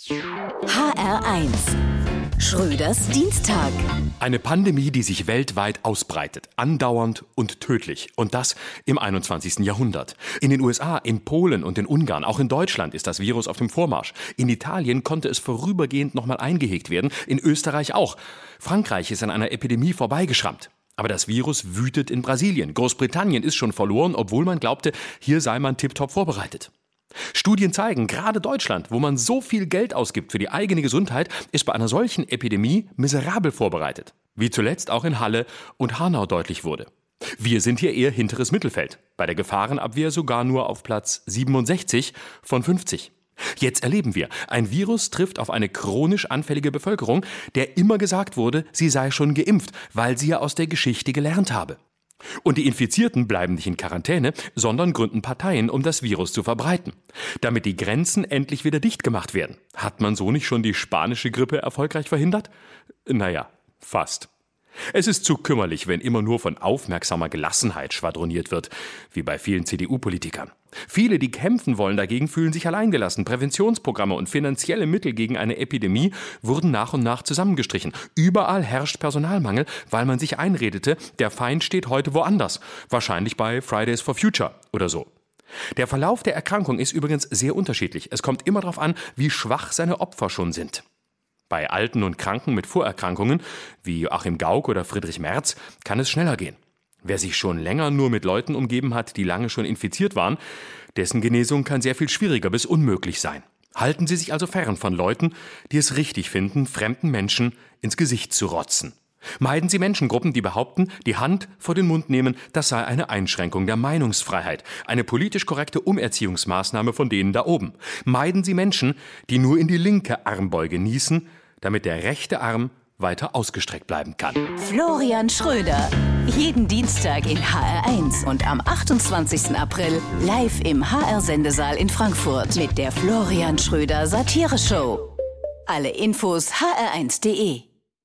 HR1 Schröders Dienstag. Eine Pandemie, die sich weltweit ausbreitet, andauernd und tödlich. Und das im 21. Jahrhundert. In den USA, in Polen und in Ungarn, auch in Deutschland ist das Virus auf dem Vormarsch. In Italien konnte es vorübergehend nochmal eingehegt werden, in Österreich auch. Frankreich ist an einer Epidemie vorbeigeschrammt. Aber das Virus wütet in Brasilien. Großbritannien ist schon verloren, obwohl man glaubte, hier sei man tipptopp vorbereitet. Studien zeigen, gerade Deutschland, wo man so viel Geld ausgibt für die eigene Gesundheit, ist bei einer solchen Epidemie miserabel vorbereitet. Wie zuletzt auch in Halle und Hanau deutlich wurde. Wir sind hier eher hinteres Mittelfeld. Bei der Gefahrenabwehr sogar nur auf Platz 67 von 50. Jetzt erleben wir, ein Virus trifft auf eine chronisch anfällige Bevölkerung, der immer gesagt wurde, sie sei schon geimpft, weil sie ja aus der Geschichte gelernt habe. Und die Infizierten bleiben nicht in Quarantäne, sondern gründen Parteien, um das Virus zu verbreiten. Damit die Grenzen endlich wieder dicht gemacht werden. Hat man so nicht schon die spanische Grippe erfolgreich verhindert? Naja, fast. Es ist zu kümmerlich, wenn immer nur von aufmerksamer Gelassenheit schwadroniert wird, wie bei vielen CDU-Politikern. Viele, die kämpfen wollen dagegen, fühlen sich alleingelassen. Präventionsprogramme und finanzielle Mittel gegen eine Epidemie wurden nach und nach zusammengestrichen. Überall herrscht Personalmangel, weil man sich einredete, der Feind steht heute woanders. Wahrscheinlich bei Fridays for Future oder so. Der Verlauf der Erkrankung ist übrigens sehr unterschiedlich. Es kommt immer darauf an, wie schwach seine Opfer schon sind. Bei Alten und Kranken mit Vorerkrankungen, wie Achim Gauck oder Friedrich Merz, kann es schneller gehen. Wer sich schon länger nur mit Leuten umgeben hat, die lange schon infiziert waren, dessen Genesung kann sehr viel schwieriger bis unmöglich sein. Halten Sie sich also fern von Leuten, die es richtig finden, fremden Menschen ins Gesicht zu rotzen. Meiden Sie Menschengruppen, die behaupten, die Hand vor den Mund nehmen, das sei eine Einschränkung der Meinungsfreiheit, eine politisch korrekte Umerziehungsmaßnahme von denen da oben. Meiden Sie Menschen, die nur in die linke Armbeuge niesen, damit der rechte Arm weiter ausgestreckt bleiben kann. Florian Schröder. Jeden Dienstag in HR1 und am 28. April live im HR-Sendesaal in Frankfurt mit der Florian Schröder Satire-Show. Alle Infos hr1.de